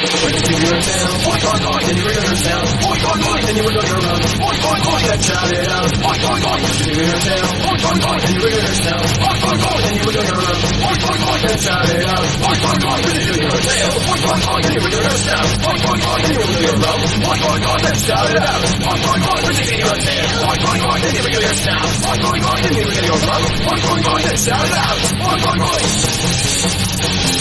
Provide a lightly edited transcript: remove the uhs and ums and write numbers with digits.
Wiggle your tail, boink, boink, boink, then you wiggle your tail, boink, boink, boink, then you wiggle your rump, boink, boink, boink, then shout it out, boink, boink, boink, wiggle your tail, boink, boink, boink, then you wiggle your tail, boink, boink, boink, then you wiggle your rump, boink, boink, boink, then shout it out, boink, boink, boink, then you wiggle your tail, boink, boink, boink, then you wiggle your tail, boink, boink, boink, then you wiggle your rump, boink, boink, boink, then shout it out, boink, boink, boink, then you wiggle your tail, boink, boink, boink, then you wiggle your tail, boink, boink, boink, then you wiggle your rump, boink, boink, boink, then shout it out, boink, boink, boink.